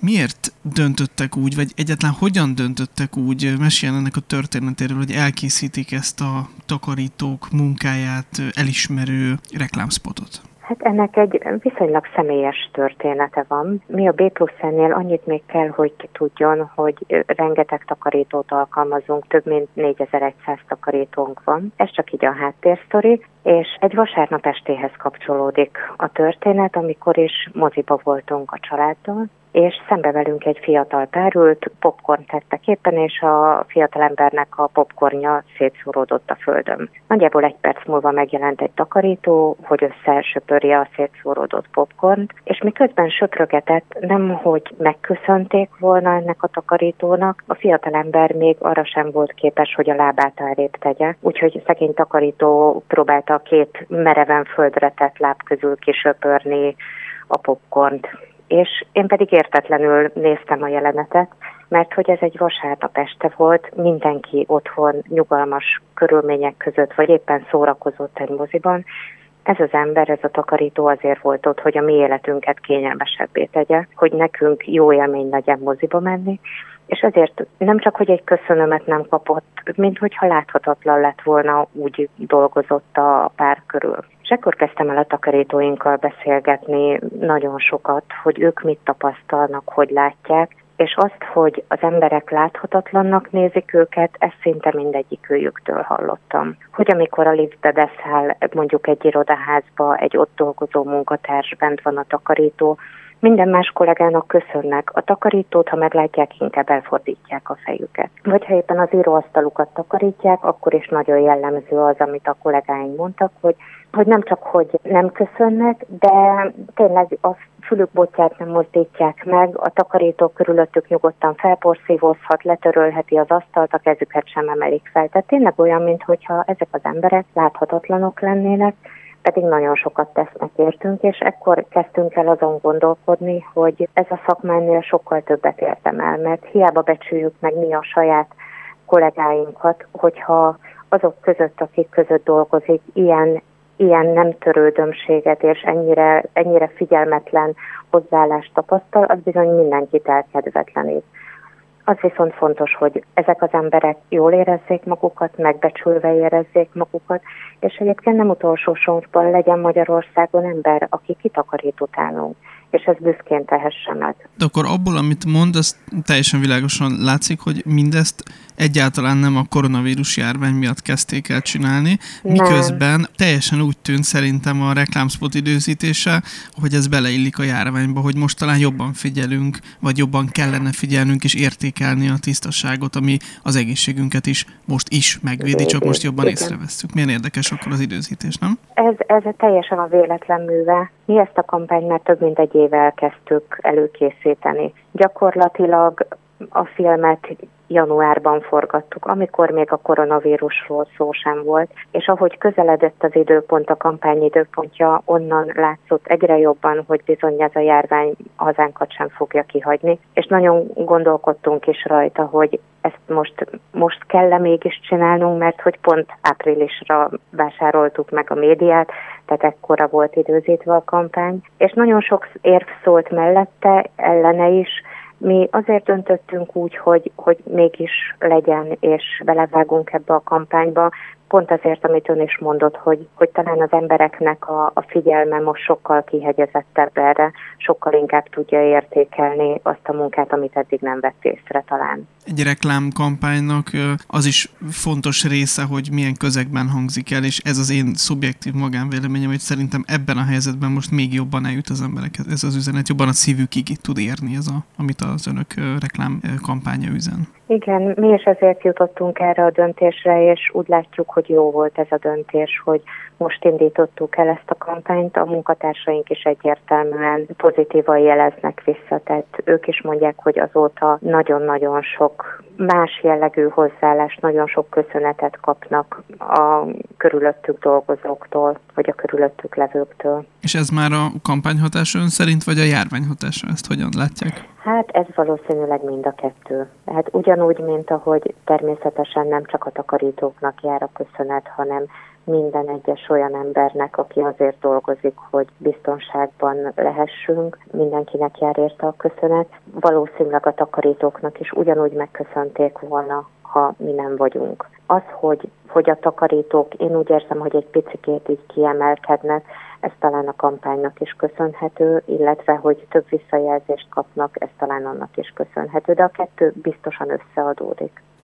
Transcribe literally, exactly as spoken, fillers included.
Miért döntöttek úgy, vagy egyáltalán hogyan döntöttek úgy, meséljen ennek a történetéről, hogy elkészítik ezt a takarítók munkáját elismerő reklámspotot? Hát ennek egy viszonylag személyes története van. Mi a bé plusz en-nél annyit még kell, hogy tudjon, hogy rengeteg takarítót alkalmazunk, több mint négyezer-száz takarítónk van. Ez csak így a háttérsztori, és egy vasárnap estéhez kapcsolódik a történet, amikor is moziba voltunk a családdal, és szembe velünk egy fiatal pár ült, popcorn tettek éppen, és a fiatalembernek a popcornja szétszóródott a földön. Nagyjából egy perc múlva megjelent egy takarító, hogy összesöpörje a szétszóródott popcornt, és miközben söprögetett, nem hogy megköszönték volna ennek a takarítónak, a fiatalember még arra sem volt képes, hogy a lábát elrébb tegye, úgyhogy szegény takarító próbálta a két mereven földre tett láb közül kisöpörni a popcornt. És én pedig értetlenül néztem a jelenetet, mert hogy ez egy vasárnap este volt, mindenki otthon nyugalmas körülmények között, vagy éppen szórakozott egy moziban. Ez az ember, ez a takarító azért volt ott, hogy a mi életünket kényelmesebbé tegye, hogy nekünk jó élmény legyen moziba menni, és ezért nem csak, hogy egy köszönömet nem kapott, mint hogyha láthatatlan lett volna, úgy dolgozott a pár körül. És ekkor kezdtem el a takarítóinkkal beszélgetni nagyon sokat, hogy ők mit tapasztalnak, hogy látják, és azt, hogy az emberek láthatatlannak nézik őket, ezt szinte mindegyik őjüktől hallottam. Hogy amikor a liftbe beszáll mondjuk egy irodaházba, egy ott dolgozó munkatárs, bent van a takarító, minden más kollégának köszönnek. A takarítót, ha meglátják, inkább elfordítják a fejüket. Vagy ha éppen az íróasztalukat takarítják, akkor is nagyon jellemző az, amit a kollégáink mondtak, hogy, hogy nem csak, hogy nem köszönnek, de tényleg a fülükbotját nem mozdítják meg, a takarító körülöttük nyugodtan felporszívózhat, letörölheti az asztalt, a kezüket sem emelik fel. Tehát tényleg olyan, mintha ezek az emberek láthatatlanok lennének, pedig nagyon sokat tesznek értünk, és ekkor kezdtünk el azon gondolkodni, hogy ez a szakmánynél sokkal többet érdemel, mert hiába becsüljük meg mi a saját kollégáinkat, hogyha azok között, akik között dolgozik, ilyen, ilyen nem törődömséget és ennyire, ennyire figyelmetlen hozzáállást tapasztal, az bizony mindenkit elkedvetlenít. Az viszont fontos, hogy ezek az emberek jól érezzék magukat, megbecsülve érezzék magukat, és egyébként nem utolsó sorban legyen Magyarországon ember, aki kitakarít utánunk, és ez büszkén tehesse meg. De akkor abból, amit mond, az teljesen világosan látszik, hogy mindezt egyáltalán nem a koronavírus járvány miatt kezdték el csinálni, nem. Miközben teljesen úgy tűnt szerintem a reklámspot időzítése, hogy ez beleillik a járványba, hogy most talán jobban figyelünk, vagy jobban kellene figyelnünk és értékelni a tisztaságot, ami az egészségünket is most is megvédi, csak most jobban Igen. észrevesszük. Milyen érdekes akkor az időzítés, nem? Ez, ez teljesen a véletlen műve. Mi ezt a kampányt már több mint egy éve elkezdtük előkészíteni. Gyakorlatilag a filmet januárban forgattuk, amikor még a koronavírusról szó sem volt, és ahogy közeledett az időpont, a kampány időpontja, onnan látszott egyre jobban, hogy bizony ez a járvány hazánkat sem fogja kihagyni, és nagyon gondolkodtunk is rajta, hogy ezt most, most kell-e mégis csinálnunk, mert hogy pont áprilisra vásároltuk meg a médiát, tehát ekkora volt időzítve a kampány, és nagyon sok érv szólt mellette, ellene is. Mi azért döntöttünk úgy, hogy, hogy mégis legyen, és belevágunk ebbe a kampányba, pont azért, amit ön is mondott, hogy, hogy talán az embereknek a, a figyelme most sokkal kihegyezettebb erre, sokkal inkább tudja értékelni azt a munkát, amit eddig nem vett észre talán. Egy reklámkampánynak az is fontos része, hogy milyen közegben hangzik el, és ez az én szubjektív magánvéleményem, hogy szerintem ebben a helyzetben most még jobban eljut az emberekhez. Ez az üzenet jobban a szívükig tud érni, ez a, amit az önök reklámkampánya üzen. Igen, mi is ezért jutottunk erre a döntésre, és úgy látjuk, hogy jó volt ez a döntés, hogy most indítottuk el ezt a kampányt, a munkatársaink is egyértelműen pozitívan jeleznek vissza, tehát ők is mondják, hogy azóta nagyon-nagyon sok más jellegű hozzáállás, nagyon sok köszönetet kapnak a körülöttük dolgozóktól, vagy a körülöttük levőktől. És ez már a kampányhatása ön szerint, vagy a járványhatása? Ezt hogyan látják? Hát ez valószínűleg mind a kettő. Hát ugyanúgy, mint ahogy természetesen nem csak a takarítóknak jár a köszönet, hanem minden egyes olyan embernek, aki azért dolgozik, hogy biztonságban lehessünk. Mindenkinek jár érte a köszönet. Valószínűleg a takarítóknak is ugyanúgy megköszönték volna, ha mi nem vagyunk. Az, hogy, hogy a takarítók, én úgy érzem, hogy egy picikét így kiemelkednek, ez talán a kampánynak is köszönhető, illetve, hogy több visszajelzést kapnak, ez talán annak is köszönhető, de a kettő biztosan összeadódik.